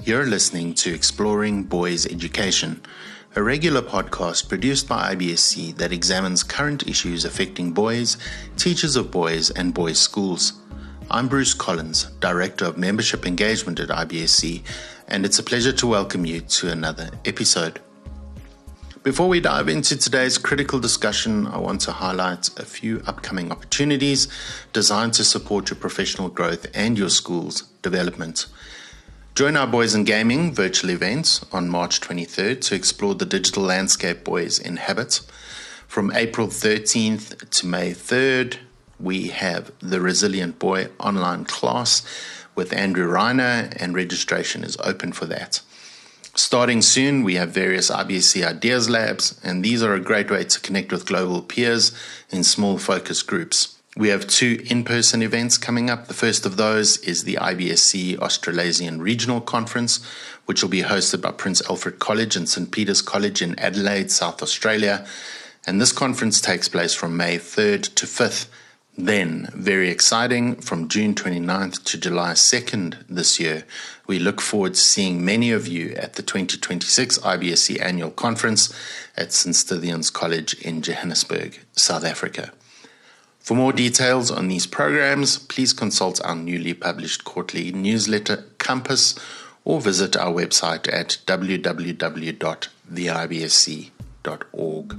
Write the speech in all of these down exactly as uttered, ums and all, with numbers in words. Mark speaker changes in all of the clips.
Speaker 1: You're listening to Exploring Boys Education, a regular podcast produced by I B S C that examines current issues affecting boys, teachers of boys, and boys' schools. I'm Bruce Collins, Director of Membership Engagement at I B S C, and it's a pleasure to welcome you to another episode. Before we dive into today's critical discussion, I want to highlight a few upcoming opportunities designed to support your professional growth and your school's development. Join our Boys in Gaming virtual event on March twenty-third to explore the digital landscape boys inhabit. From April thirteenth to May third, we have the Resilient Boy online class with Andrew Reiner, and registration is open for that. Starting soon, we have various I B S C Ideas Labs, and these are a great way to connect with global peers in small focus groups. We have two in-person events coming up. The first of those is the I B S C Australasian Regional Conference, which will be hosted by Prince Alfred College and Saint Peter's College in Adelaide, South Australia. And this conference takes place from May third to fifth. Then, very exciting, from June twenty-ninth to July second this year, we look forward to seeing many of you at the twenty twenty-six I B S C Annual Conference at Saint Stithians College in Johannesburg, South Africa. For more details on these programs, please consult our newly published quarterly newsletter, Compass, or visit our website at w w w dot the i b s c dot org.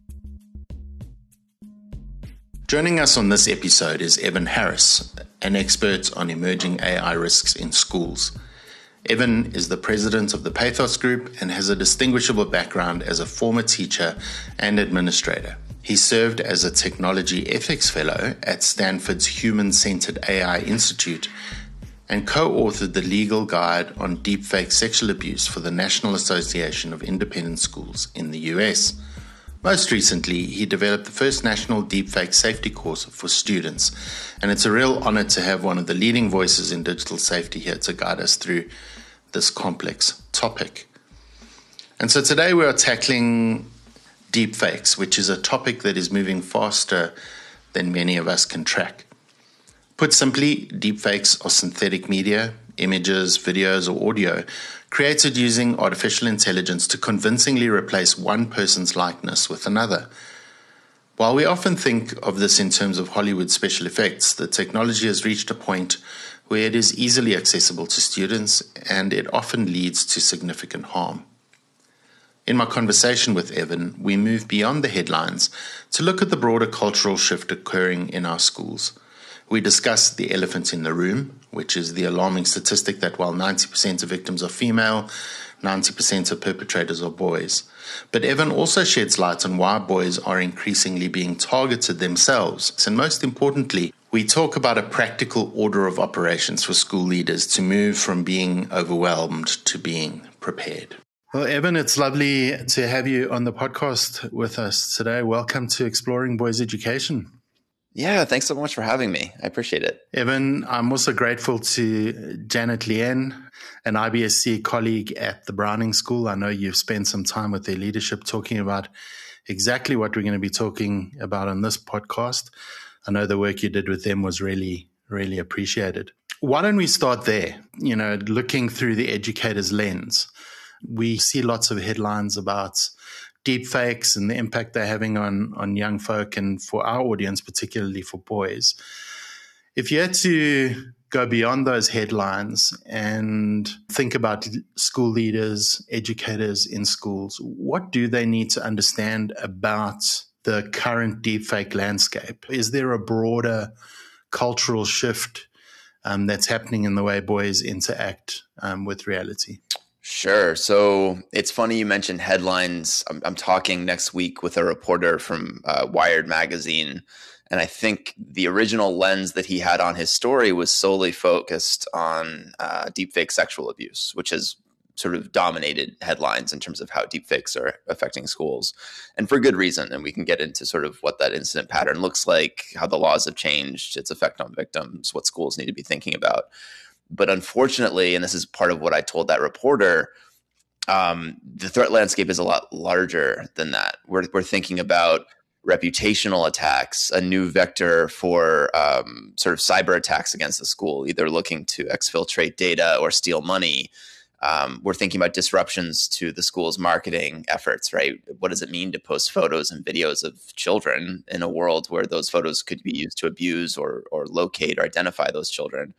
Speaker 1: Joining us on this episode is Evan Harris, an expert on emerging A I risks in schools. Evan is the president of the Pathos Group and has a distinguishable background as a former teacher and administrator. He served as a technology ethics fellow at Stanford's Human-Centered A I Institute and co-authored the legal guide on deepfake sexual abuse for the National Association of Independent Schools in the U S. Most recently, he developed the first national deepfake safety course for students, and it's a real honor to have one of the leading voices in digital safety here to guide us through this complex topic. And so today we are tackling deepfakes, which is a topic that is moving faster than many of us can track. Put simply, deepfakes are synthetic media, images, videos, or audio created using artificial intelligence to convincingly replace one person's likeness with another. While we often think of this in terms of Hollywood special effects, the technology has reached a point where it is easily accessible to students, and it often leads to significant harm. In my conversation with Evan, we move beyond the headlines to look at the broader cultural shift occurring in our schools. We discuss the elephant in the room, which is the alarming statistic that while ninety percent of victims are female, ninety percent of perpetrators are boys. But Evan also sheds light on why boys are increasingly being targeted themselves. And most importantly, we talk about a practical order of operations for school leaders to move from being overwhelmed to being prepared. Well, Evan, it's lovely to have you on the podcast with us today. Welcome to Exploring Boys Education.
Speaker 2: Yeah, thanks so much for having me. I appreciate it.
Speaker 1: Evan, I'm also grateful to Janet Lien, an I B S C colleague at the Browning School. I know you've spent some time with their leadership talking about exactly what we're going to be talking about on this podcast. I know the work you did with them was really, really appreciated. Why don't we start there? You know, looking through the educator's lens. We see lots of headlines about deepfakes and the impact they're having on, on young folk and for our audience, particularly for boys. If you had to go beyond those headlines and think about school leaders, educators in schools, what do they need to understand about the current deepfake landscape? Is there a broader cultural shift um, that's happening in the way boys interact um, with reality?
Speaker 2: Sure. So it's funny you mentioned headlines. I'm, I'm talking next week with a reporter from uh, Wired magazine, and I think the original lens that he had on his story was solely focused on uh, deepfake sexual abuse, which has sort of dominated headlines in terms of how deepfakes are affecting schools, and for good reason. And we can get into sort of what that incident pattern looks like, how the laws have changed, its effect on victims, what schools need to be thinking about. But unfortunately, and this is part of what I told that reporter, um, the threat landscape is a lot larger than that. We're, we're thinking about reputational attacks, a new vector for um, sort of cyber attacks against the school, either looking to exfiltrate data or steal money. Um, we're thinking about disruptions to the school's marketing efforts, right? What does it mean to post photos and videos of children in a world where those photos could be used to abuse or or locate or identify those children?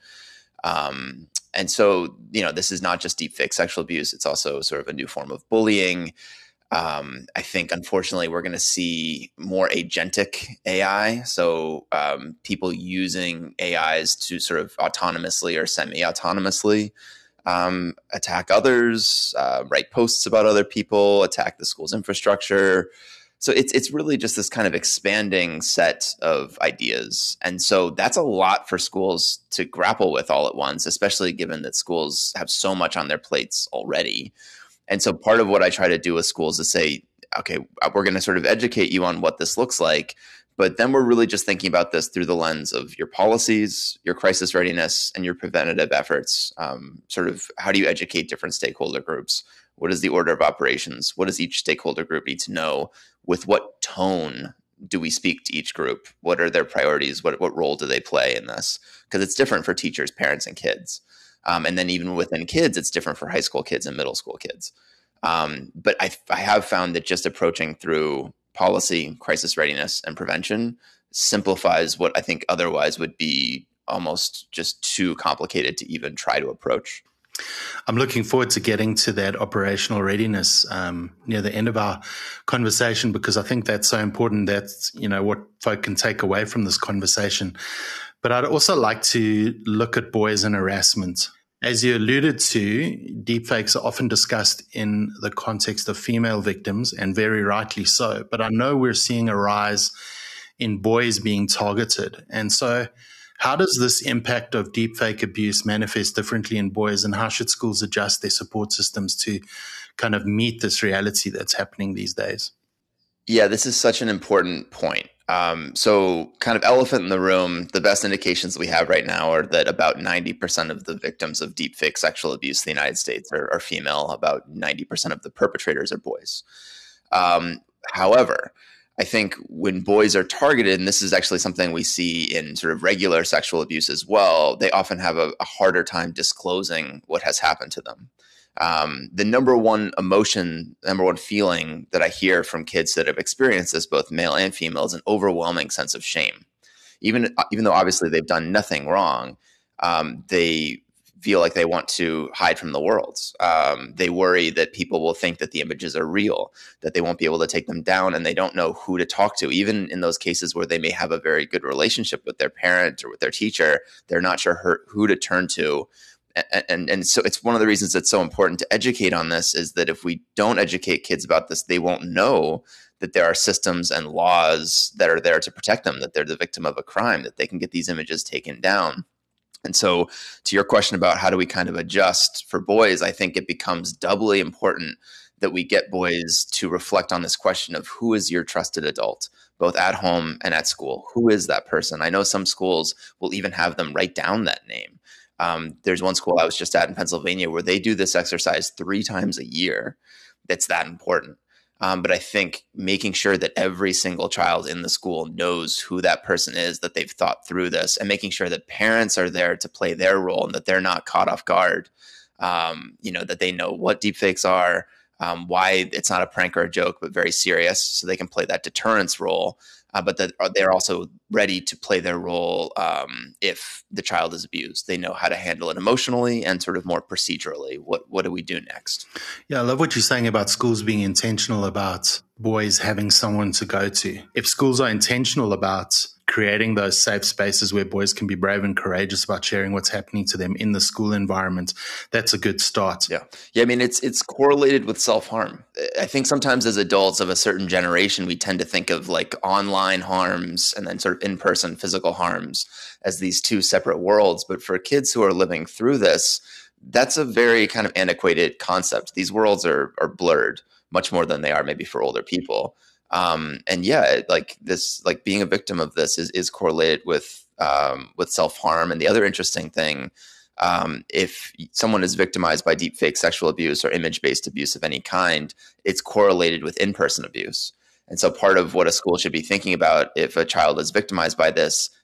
Speaker 2: Um, and so, you know, this is not just deepfake sexual abuse. It's also sort of a new form of bullying. Um, I think, unfortunately, we're going to see more agentic A I. So um, people using A Is to sort of autonomously or semi-autonomously um, attack others, uh, write posts about other people, attack the school's infrastructure. So it's it's really just this kind of expanding set of ideas. And so that's a lot for schools to grapple with all at once, especially given that schools have so much on their plates already. And so part of what I try to do with schools is say, okay, we're going to sort of educate you on what this looks like, but then we're really just thinking about this through the lens of your policies, your crisis readiness, and your preventative efforts. Um, sort of how do you educate different stakeholder groups? What is the order of operations? What does each stakeholder group need to know? With what tone do we speak to each group? What are their priorities? What, what role do they play in this? Because it's different for teachers, parents, and kids. Um, and then even within kids, it's different for high school kids and middle school kids. Um, but I, I have found that just approaching through policy, crisis readiness, and prevention simplifies what I think otherwise would be almost just too complicated to even try to approach.
Speaker 1: I'm looking forward to getting to that operational readiness um, near the end of our conversation, because I think that's so important. That's, you know, what folk can take away from this conversation. But I'd also like to look at boys and harassment. As you alluded to, deepfakes are often discussed in the context of female victims, and very rightly so. But I know we're seeing a rise in boys being targeted. And so how does this impact of deepfake abuse manifest differently in boys, and how should schools adjust their support systems to kind of meet this reality that's happening these days?
Speaker 2: Yeah, this is such an important point. Um, so kind of elephant in the room, the best indications we have right now are that about ninety percent of the victims of deepfake sexual abuse in the United States are, are female. About ninety percent of the perpetrators are boys. Um, however, I think when boys are targeted, and this is actually something we see in sort of regular sexual abuse as well, they often have a, a harder time disclosing what has happened to them. Um, the number one emotion, number one feeling that I hear from kids that have experienced this, both male and female, is an overwhelming sense of shame. Even, even though obviously they've done nothing wrong, um, they feel like they want to hide from the world. Um, they worry that people will think that the images are real, that they won't be able to take them down, and they don't know who to talk to. Even in those cases where they may have a very good relationship with their parent or with their teacher, they're not sure who to turn to. And, and and so it's one of the reasons it's so important to educate on this, is that if we don't educate kids about this, they won't know that there are systems and laws that are there to protect them, that they're the victim of a crime, that they can get these images taken down. And so to your question about how do we kind of adjust for boys, I think it becomes doubly important that we get boys to reflect on this question of who is your trusted adult, both at home and at school. Who is that person? I know some schools will even have them write down that name. Um, there's one school I was just at in Pennsylvania where they do this exercise three times a year. That's that important. Um, but I think making sure that every single child in the school knows who that person is, that they've thought through this, and making sure that parents are there to play their role and that they're not caught off guard, um, you know, that they know what deepfakes are, um, why it's not a prank or a joke, but very serious, so they can play that deterrence role. Uh, but that they're also ready to play their role um, if the child is abused. They know how to handle it emotionally and sort of more procedurally. What what do we do next?
Speaker 1: Yeah, I love what you're saying about schools being intentional about boys having someone to go to. If schools are intentional about creating those safe spaces where boys can be brave and courageous about sharing what's happening to them in the school environment, that's a good start.
Speaker 2: Yeah. Yeah. I mean, it's, it's correlated with self-harm. I think sometimes as adults of a certain generation, we tend to think of like online harms and then sort of in-person physical harms as these two separate worlds. But for kids who are living through this, that's a very kind of antiquated concept. These worlds are, are blurred much more than they are maybe for older people. Um, and yeah, like this, like being a victim of this is, is correlated with, um, with self-harm. And the other interesting thing, um, if someone is victimized by deepfake sexual abuse or image-based abuse of any kind, it's correlated with in-person abuse. And so part of what a school should be thinking about if a child is victimized by this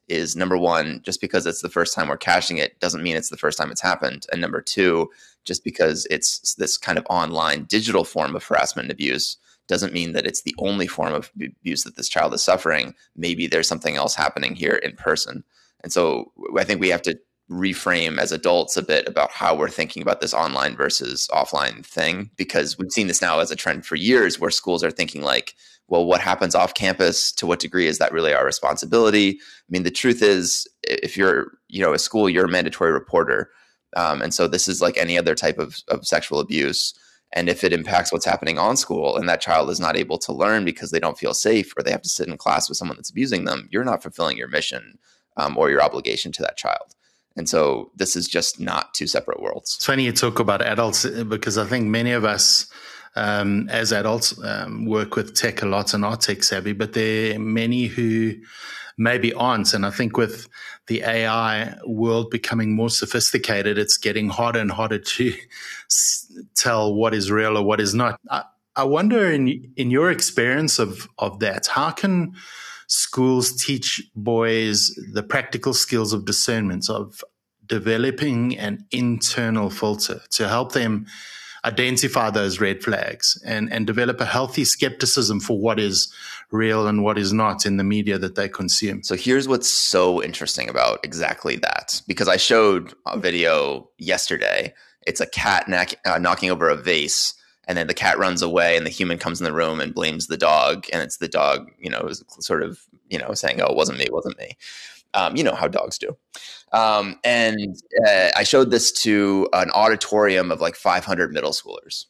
Speaker 2: is, number one, just because it's the first time we're caching it doesn't mean it's the first time it's happened. And number two, just because it's this kind of online digital form of harassment and abuse doesn't mean that it's the only form of abuse that this child is suffering. Maybe there's something else happening here in person. And so I think we have to reframe as adults a bit about how we're thinking about this online versus offline thing, because we've seen this now as a trend for years where schools are thinking like, well, what happens off campus? To what degree is that really our responsibility? I mean, the truth is, if you're, you know, a school, you're a mandatory reporter. Um, and so this is like any other type of, of sexual abuse. And if it impacts what's happening on school and that child is not able to learn because they don't feel safe or they have to sit in class with someone that's abusing them, you're not fulfilling your mission um, or your obligation to that child. And so this is just not two separate worlds.
Speaker 1: It's funny you talk about adults, because I think many of us um, as adults um, work with tech a lot and are tech savvy, but there are many who maybe aren't. And I think with the A I world becoming more sophisticated, it's getting harder and harder to s- tell what is real or what is not. I, I wonder, in in your experience of, of that, how can schools teach boys the practical skills of discernment, of developing an internal filter to help them identify those red flags and, and develop a healthy skepticism for what is real and what is not in the media that they consume?
Speaker 2: So here's what's so interesting about exactly that, because I showed a video yesterday. It's a cat knack, uh, knocking over a vase, and then the cat runs away and the human comes in the room and blames the dog. And it's the dog, you know, is sort of, you know, saying, oh, it wasn't me, it wasn't me. Um, you know how dogs do. Um, and uh, I showed this to an auditorium of like five hundred middle schoolers.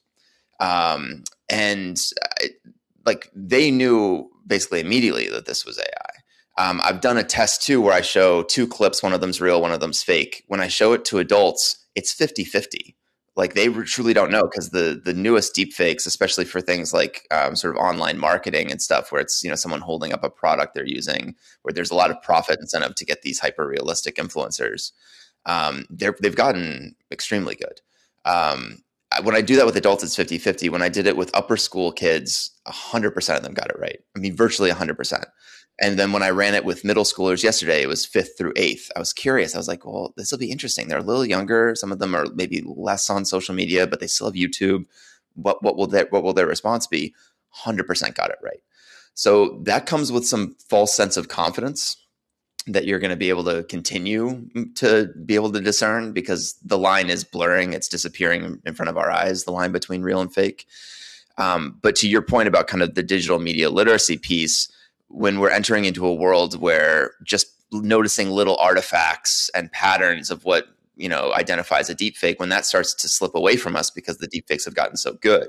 Speaker 2: Um, and I, like they knew basically immediately that this was A I. Um, I've done a test too where I show two clips. One of them's real, one of them's fake. When I show it to adults, it's fifty-fifty. Like they truly don't know, because the the newest deepfakes, especially for things like um, sort of online marketing and stuff, where it's, you know, someone holding up a product they're using, where there's a lot of profit incentive to get these hyper realistic influencers. Um, they're, they've gotten extremely good. Um, when I do that with adults, it's fifty-fifty. When I did it with upper school kids, one hundred percent of them got it right. I mean, virtually one hundred percent. And then when I ran it with middle schoolers yesterday, it was fifth through eighth. I was curious. I was like, well, this will be interesting. They're a little younger. Some of them are maybe less on social media, but they still have YouTube. What, what will their, what will their response be? one hundred percent got it right. So that comes with some false sense of confidence that you're going to be able to continue to be able to discern, because the line is blurring. It's disappearing in front of our eyes, the line between real and fake. Um, but to your point about kind of the digital media literacy piece, when we're entering into a world where just noticing little artifacts and patterns of what, you know, identifies a deepfake, when that starts to slip away from us because the deepfakes have gotten so good,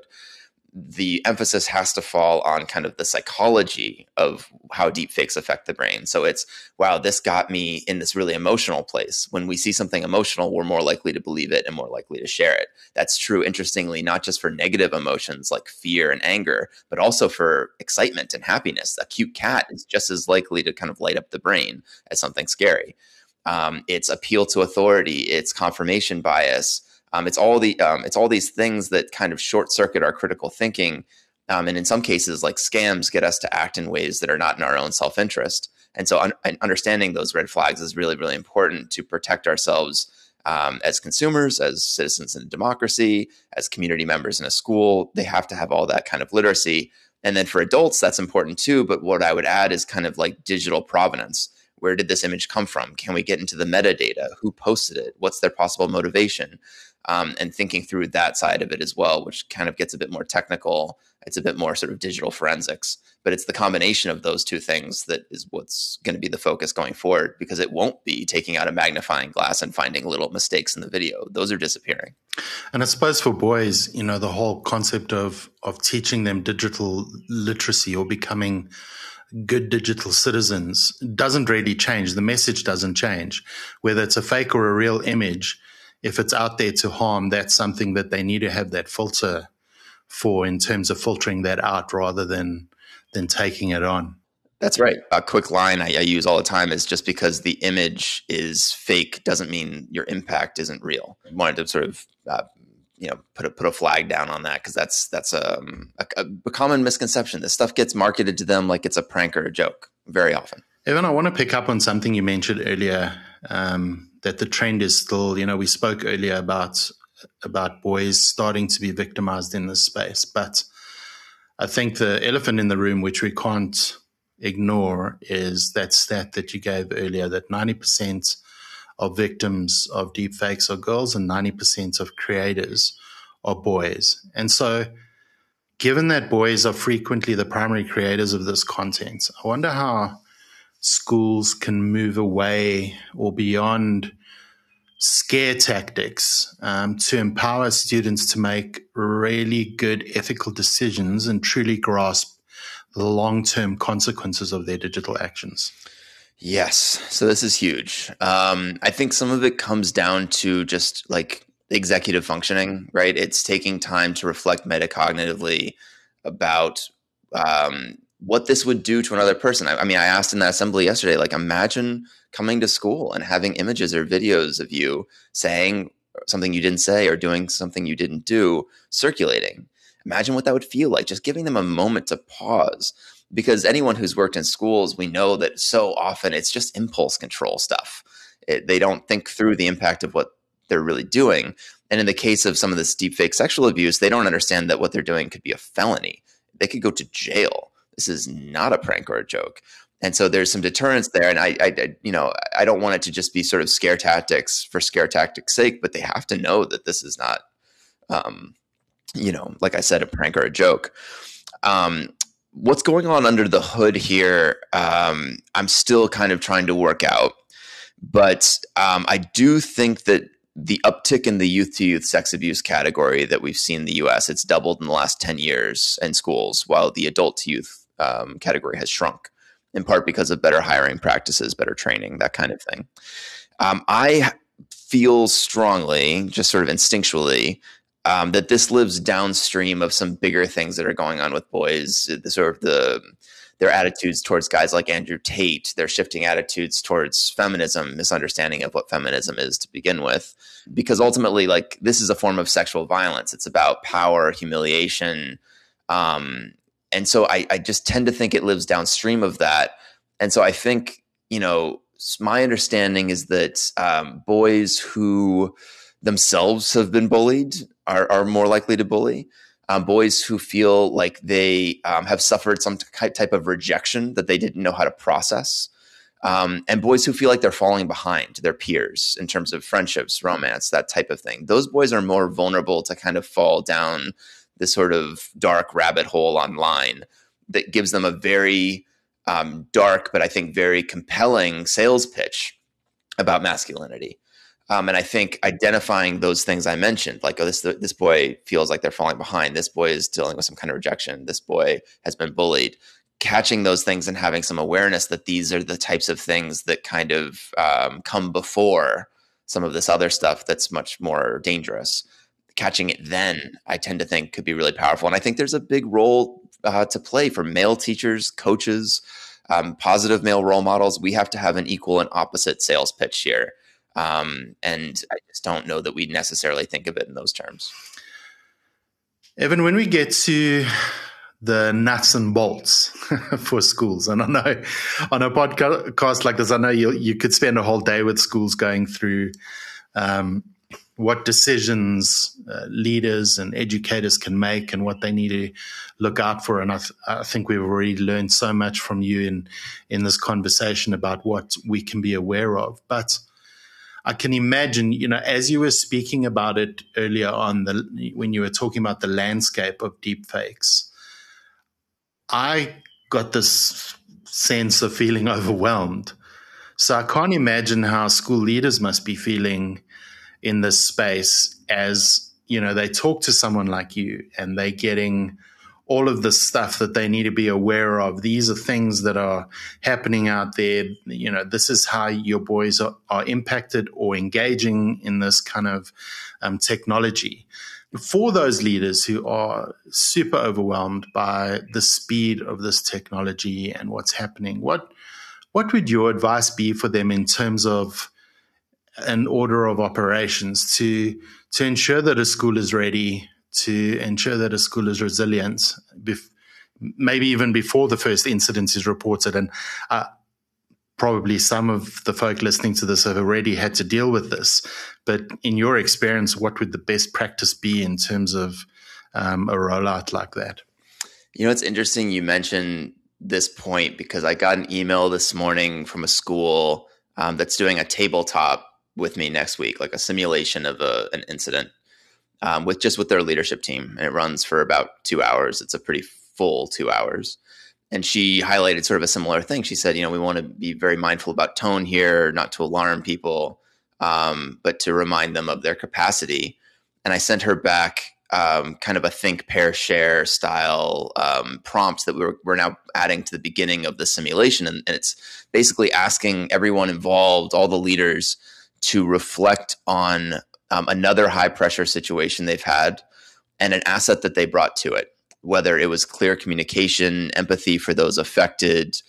Speaker 2: the emphasis has to fall on kind of the psychology of how deepfakes affect the brain. So it's, wow, this got me in this really emotional place. When we see something emotional, we're more likely to believe it and more likely to share it. That's true, interestingly, not just for negative emotions like fear and anger, but also for excitement and happiness. A cute cat is just as likely to kind of light up the brain as something scary. Um, it's appeal to authority, it's confirmation bias. Um, it's all the um, it's all these things that kind of short circuit our critical thinking, um, and in some cases, like scams, get us to act in ways that are not in our own self interest. And so, un- understanding those red flags is really, really important to protect ourselves um, as consumers, as citizens in a democracy, as community members in a school. They have to have all that kind of literacy. And then for adults, that's important too. But what I would add is kind of like digital provenance. Where did this image come from? Can we get into the metadata? Who posted it? What's their possible motivation? Um, and thinking through that side of it as well, which kind of gets a bit more technical. It's a bit more sort of digital forensics, but it's the combination of those two things that is what's going to be the focus going forward, because it won't be taking out a magnifying glass and finding little mistakes in the video. Those are disappearing.
Speaker 1: And I suppose for boys, you know, the whole concept of of teaching them digital literacy or becoming good digital citizens doesn't really change. The message doesn't change. Whether it's a fake or a real image, if it's out there to harm, that's something that they need to have that filter for, in terms of filtering that out rather than than taking it on.
Speaker 2: That's right. A quick line I, I use all the time is, just because the image is fake doesn't mean your impact isn't real. I wanted to sort of uh, you know put a put a flag down on that, because that's that's um, a, a common misconception. This stuff gets marketed to them like it's a prank or a joke very often.
Speaker 1: Evan, I want to pick up on something you mentioned earlier, um, that the trend is still, you know, we spoke earlier about about boys starting to be victimized in this space. But I think the elephant in the room, which we can't ignore, is that stat that you gave earlier, that ninety percent of victims of deepfakes are girls and ninety percent of creators are boys. And so given that boys are frequently the primary creators of this content, I wonder how schools can move away or beyond scare tactics um, to empower students to make really good ethical decisions and truly grasp the long-term consequences of their digital actions.
Speaker 2: Yes. So this is huge. Um, I think some of it comes down to just like executive functioning, right? It's taking time to reflect metacognitively about um, what this would do to another person. I, I mean, I asked in that assembly yesterday, like, imagine coming to school and having images or videos of you saying something you didn't say or doing something you didn't do circulating. Imagine what that would feel like, just giving them a moment to pause. Because anyone who's worked in schools, we know that so often it's just impulse control stuff. It, they don't think through the impact of what they're really doing. And in the case of some of this deepfake sexual abuse, they don't understand that what they're doing could be a felony. They could go to jail. This is not a prank or a joke. And so there's some deterrence there. And I, I, you know, I don't want it to just be sort of scare tactics for scare tactics' sake, but they have to know that this is not, um, you know, like I said, a prank or a joke. Um, what's going on under the hood here, um, I'm still kind of trying to work out. But um, I do think that the uptick in the youth-to-youth sex abuse category that we've seen in the U S, it's doubled in the last ten years in schools, while the adult-to-youth um, category has shrunk, in part because of better hiring practices, better training, that kind of thing. Um, I feel strongly, just sort of instinctually, um, that this lives downstream of some bigger things that are going on with boys, the sort of the their attitudes towards guys like Andrew Tate, their shifting attitudes towards feminism, misunderstanding of what feminism is to begin with. Because ultimately, like, this is a form of sexual violence. It's about power, humiliation. Um, and so I, I just tend to think it lives downstream of that. And so I think, you know, my understanding is that um, boys who themselves have been bullied are, are more likely to bully. Um, boys who feel like they um, have suffered some type of rejection that they didn't know how to process. Um, and boys who feel like they're falling behind their peers in terms of friendships, romance, that type of thing. Those boys are more vulnerable to kind of fall down this sort of dark rabbit hole online that gives them a very um, dark, but I think very compelling sales pitch about masculinity. Um, and I think identifying those things I mentioned, like, oh, this this boy feels like they're falling behind. This boy is dealing with some kind of rejection. This boy has been bullied. Catching those things and having some awareness that these are the types of things that kind of um, come before some of this other stuff that's much more dangerous. Catching it then, I tend to think, could be really powerful. And I think there's a big role uh, to play for male teachers, coaches, um, positive male role models. We have to have an equal and opposite sales pitch here. Um, and I just don't know that we necessarily think of it in those terms.
Speaker 1: Evan, when we get to the nuts and bolts for schools, and I know on a podcast like this, I know you you could spend a whole day with schools going through um, what decisions uh, leaders and educators can make and what they need to look out for. And I, th- I think we've already learned so much from you in, in this conversation about what we can be aware of. But I can imagine, you know, as you were speaking about it earlier on, the, when you were talking about the landscape of deepfakes, I got this sense of feeling overwhelmed. So I can't imagine how school leaders must be feeling in this space as, you know, they talk to someone like you and they're getting all of the stuff that they need to be aware of. These are things that are happening out there. You know, this is how your boys are, are impacted or engaging in this kind of um, technology. For those leaders who are super overwhelmed by the speed of this technology and what's happening, what what would your advice be for them in terms of an order of operations to to ensure that a school is ready, to ensure that a school is resilient, bef- maybe even before the first incident is reported? And uh, probably some of the folk listening to this have already had to deal with this. But in your experience, what would the best practice be in terms of um, a rollout like that?
Speaker 2: You know, it's interesting you mentioned this point because I got an email this morning from a school um, that's doing a tabletop with me next week, like a simulation of a, an incident um, with just with their leadership team. And it runs for about two hours. It's a pretty full two hours. And she highlighted sort of a similar thing. She said, you know, we want to be very mindful about tone here, not to alarm people, um, but to remind them of their capacity. And I sent her back um, kind of a think, pair, share style um, prompt that we're, we're now adding to the beginning of the simulation. And, and it's basically asking everyone involved, all the leaders, to reflect on um, another high pressure situation they've had and an asset that they brought to it, whether it was clear communication, empathy for those affected.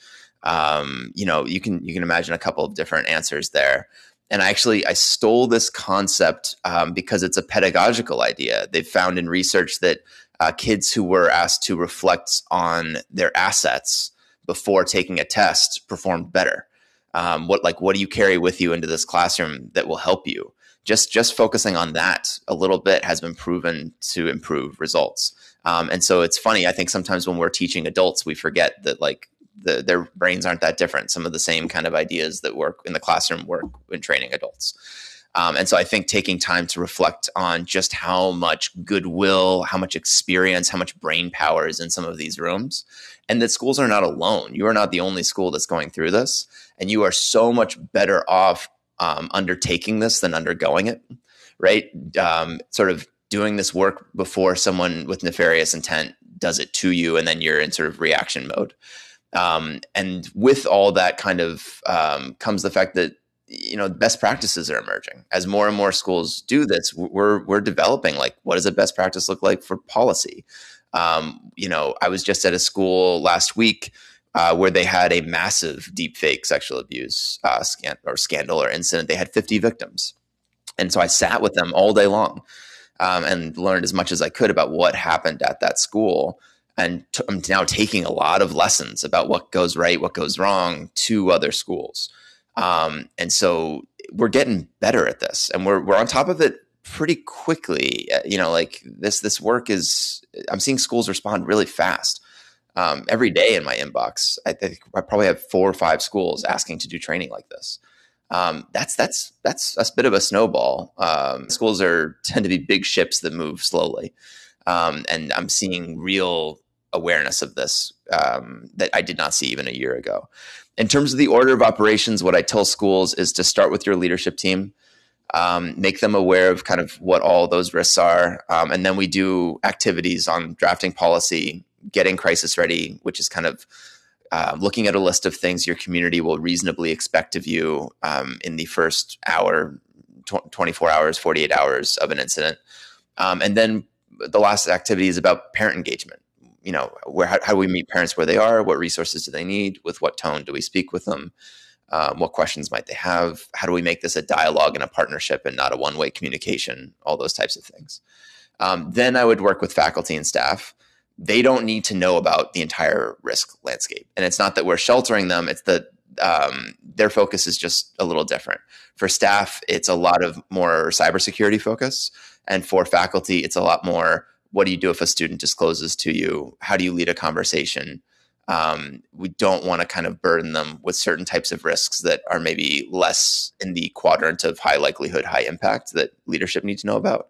Speaker 2: Um, you know, you can you can imagine a couple of different answers there. And actually, I stole this concept um, because it's a pedagogical idea. They've found in research that uh, kids who were asked to reflect on their assets before taking a test performed better. Um, what like what do you carry with you into this classroom that will help you? Just just focusing on that a little bit has been proven to improve results. Um, and so it's funny. I think sometimes when we're teaching adults, we forget that like the, their brains aren't that different. Some of the same kind of ideas that work in the classroom work in training adults. Um, and so I think taking time to reflect on just how much goodwill, how much experience, how much brain power is in some of these rooms, and that schools are not alone. You are not the only school that's going through this, and you are so much better off um, undertaking this than undergoing it, right? Um, sort of doing this work before someone with nefarious intent does it to you, and then you're in sort of reaction mode. Um, and with all that kind of um, comes the fact that, you know, best practices are emerging. As more and more schools do this, we're we're developing, like, what does a best practice look like for policy? Um, you know, I was just at a school last week uh, where they had a massive deepfake sexual abuse uh, scan- or scandal or incident. They had fifty victims. And so I sat with them all day long um, and learned as much as I could about what happened at that school. And t- I'm now taking a lot of lessons about what goes right, what goes wrong to other schools. Um, and so we're getting better at this, and we're we're on top of it pretty quickly. You know, like this this work is, I'm seeing schools respond really fast. Um, every day in my inbox, I think I probably have four or five schools asking to do training like this. Um, that's that's that's a bit of a snowball. Um, schools are tend to be big ships that move slowly, um, and I'm seeing real awareness of this um, that I did not see even a year ago. In terms of the order of operations, what I tell schools is to start with your leadership team, um, make them aware of kind of what all those risks are, um, and then we do activities on drafting policy, getting crisis ready, which is kind of Uh, looking at a list of things your community will reasonably expect of you um, in the first hour, tw- twenty-four hours, forty-eight hours of an incident. Um, and then the last activity is about parent engagement. You know, where how, how do we meet parents where they are? What resources do they need? With what tone do we speak with them? Um, what questions might they have? How do we make this a dialogue and a partnership and not a one-way communication? All those types of things. Um, then I would work with faculty and staff. They don't need to know about the entire risk landscape. And it's not that we're sheltering them. It's that um, their focus is just a little different. For staff, it's a lot of more cybersecurity focus. And for faculty, it's a lot more, what do you do if a student discloses to you? How do you lead a conversation? Um, we don't want to kind of burden them with certain types of risks that are maybe less in the quadrant of high likelihood, high impact that leadership needs to know about.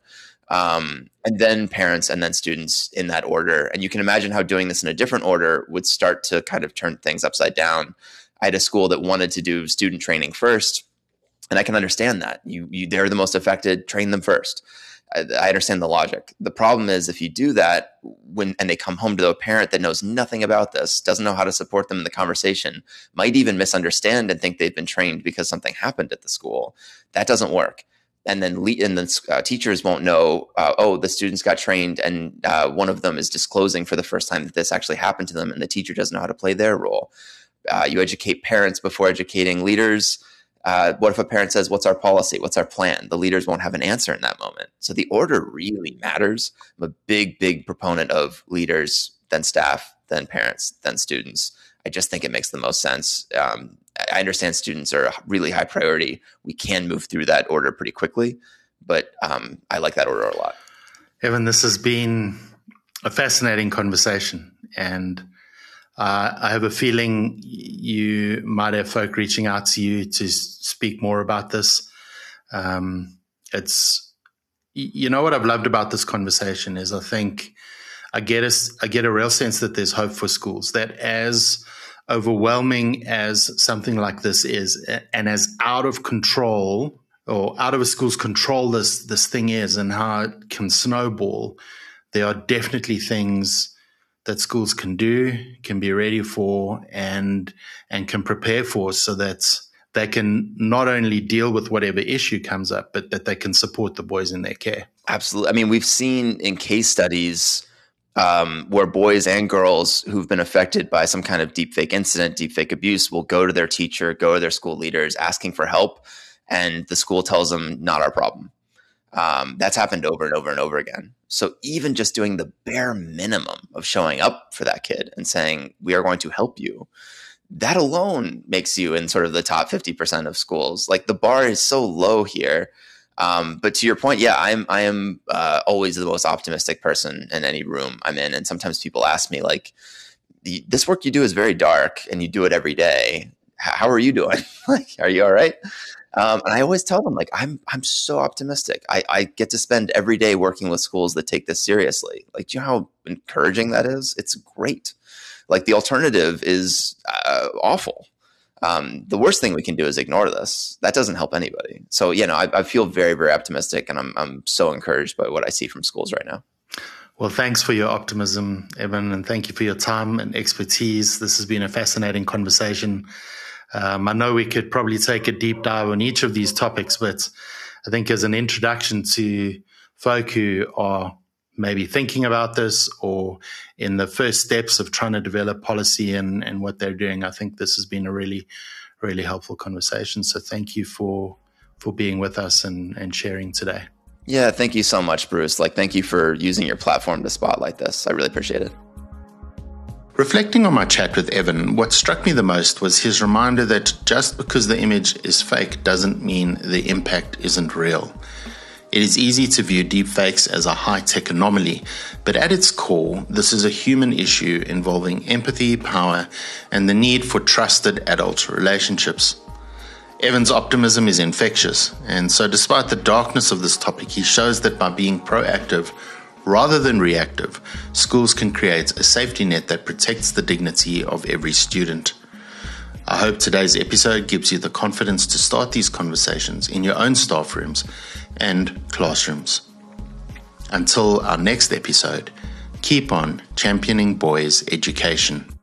Speaker 2: Um, and then parents and then students in that order. And you can imagine how doing this in a different order would start to kind of turn things upside down. I had a school that wanted to do student training first, and I can understand that. You, you they're the most affected, train them first. I, I understand the logic. The problem is if you do that when and they come home to a parent that knows nothing about this, doesn't know how to support them in the conversation, might even misunderstand and think they've been trained because something happened at the school. That doesn't work. And then le- and the uh, teachers won't know, uh, oh, the students got trained and uh, one of them is disclosing for the first time that this actually happened to them, and the teacher doesn't know how to play their role. Uh, you educate parents before educating leaders. Uh, what if a parent says, what's our policy? What's our plan? The leaders won't have an answer in that moment. So the order really matters. I'm a big, big proponent of leaders, then staff, then parents, then students. I just think it makes the most sense. Um, I understand students are a really high priority. We can move through that order pretty quickly, but um, I like that order a lot.
Speaker 1: Evan, this has been a fascinating conversation, and uh, I have a feeling you might have folk reaching out to you to speak more about this. Um, it's, you know, what I've loved about this conversation is I think I get a, I get a real sense that there's hope for schools, that as overwhelming as something like this is, and as out of control or out of a school's control this this thing is, and how it can snowball, there are definitely things that schools can do, can be ready for, and and can prepare for, so that they can not only deal with whatever issue comes up, but that they can support the boys in their care.
Speaker 2: Absolutely. I mean, we've seen in case studies um, where boys and girls who've been affected by some kind of deepfake incident, deepfake abuse, will go to their teacher, go to their school leaders asking for help, and the school tells them, not our problem. Um, that's happened over and over and over again. So even just doing the bare minimum of showing up for that kid and saying, we are going to help you, that alone makes you in sort of the top fifty percent of schools. Like, the bar is so low here. Um, but to your point, yeah, I'm, I am uh, always the most optimistic person in any room I'm in. And sometimes people ask me, like, this work you do is very dark and you do it every day. How are you doing? Like, are you all right? Um, and I always tell them, like, I'm I'm so optimistic. I, I get to spend every day working with schools that take this seriously. Like, do you know how encouraging that is? It's great. Like, the alternative is uh, awful. Um, the worst thing we can do is ignore this. That doesn't help anybody. So, you know, I, I feel very, very optimistic, and I'm I'm so encouraged by what I see from schools right now.
Speaker 1: Well, thanks for your optimism, Evan, and thank you for your time and expertise. This has been a fascinating conversation. Um, I know we could probably take a deep dive on each of these topics, but I think as an introduction to folk who are maybe thinking about this or in the first steps of trying to develop policy and, and what they're doing, I think this has been a really, really helpful conversation. So thank you for for being with us and, and sharing today.
Speaker 2: Yeah, thank you so much, Bruce. Like, thank you for using your platform to spotlight this. I really appreciate it.
Speaker 1: Reflecting on my chat with Evan, what struck me the most was his reminder that just because the image is fake doesn't mean the impact isn't real. It is easy to view deepfakes as a high-tech anomaly, but at its core, this is a human issue involving empathy, power, and the need for trusted adult relationships. Evan's optimism is infectious, and so despite the darkness of this topic, he shows that by being proactive rather than reactive, schools can create a safety net that protects the dignity of every student. I hope today's episode gives you the confidence to start these conversations in your own staff rooms and classrooms. Until our next episode, keep on championing boys' education.